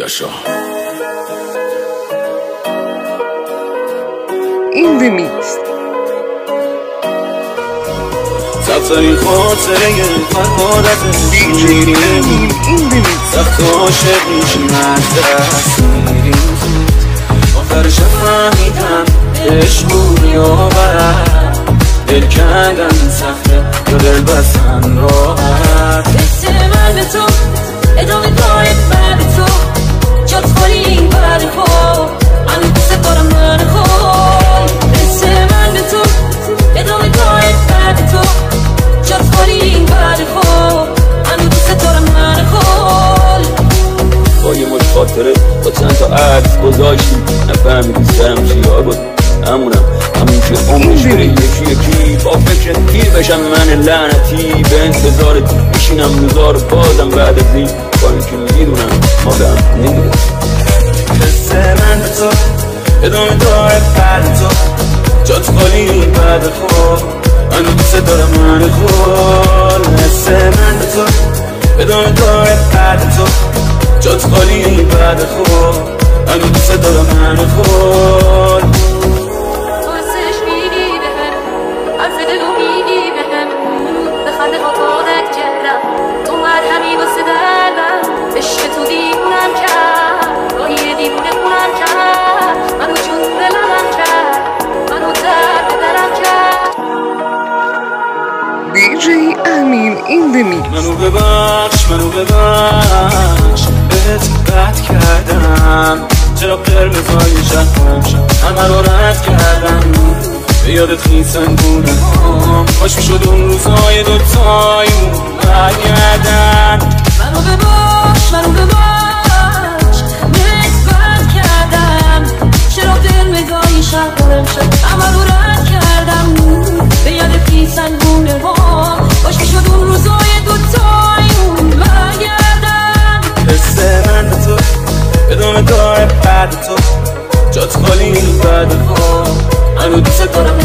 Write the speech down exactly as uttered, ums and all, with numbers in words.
پویاشا. این دمیکس سبزاری خاطره فرهادت دیجی امین این دمیکس سخت عاشق میشی مدرس میریم آخرش فهمیدم عشق روی آورد دل کندن سخته یا دل بستن راحت حس من به تو ادامه داره بعد تو جات خالی این بعد خوب من دوست دارم من خوب حس من به تو ادامه داره بعد تو جات خالی این بعد خوب من دوست دارم من خوب با یه مش خاطره با چند تا عکس گذاشتیم نفهمیدی سرم چیا بود همونم همون که عمرش بره یکی یکی با فکر تیر بشم من لعنتی به انتظارت میشینم روزا رو بازم بعد از این با اینکه میدونم ما به هم نمیدونم حس من به تو ادامه داره بعد تو جات خالی بعد خوب من دوست دارم من خول حس من به تو ادامه داره بعد تو جات خالی بعد خوب من دوست دارم من خول واسش میگی بهم حرف دلو میگی بهم به خنده خاطرت کردم تو مرهمی واسه دردم عشق تو دیوونم کرد راهی دیوونه خونم کرد منو جون دلم کرد منو درد درم کرد دیجی امین این دمیکس منو ببخش منو ببخش بهت بد کردم چرا قرمزای شهرم شد همه رو رد کردم به یادت خیسن بودم باش میشد اون روزهای دوتایمون برگردن منو ببخش منو ببخش بهت بد کردم چرا قرمزای شهرم شد همه رو رد کردم به یادت خیسن بونه باش میشد اون روزهای دوتایمون برگردن حس من به تو ادامه داره بعد تو جات خالی بعد خوب منو دوست دارم